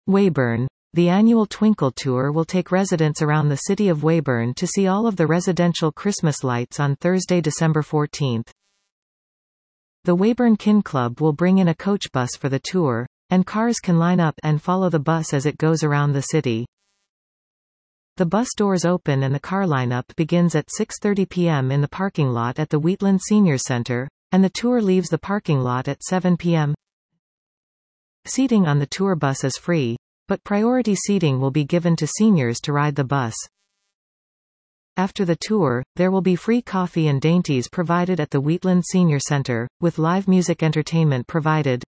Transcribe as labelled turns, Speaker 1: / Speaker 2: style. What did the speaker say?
Speaker 1: Weyburn. The annual Twinkle Tour will take residents around the city of Weyburn to see all of the residential Christmas lights on Thursday, December 14. The Weyburn Kin Club will bring in a coach bus for the tour, and cars can line up and follow the bus as it goes around the city. The bus doors open and the car lineup begins at 6:30 p.m. in the parking lot at the Wheatland Senior Center, and the tour leaves the parking lot at 7 p.m. Seating on the tour bus is free, but priority seating will be given to seniors to ride the bus. After the tour, there will be free coffee and dainties provided at the Wheatland Senior Center, with live music entertainment provided.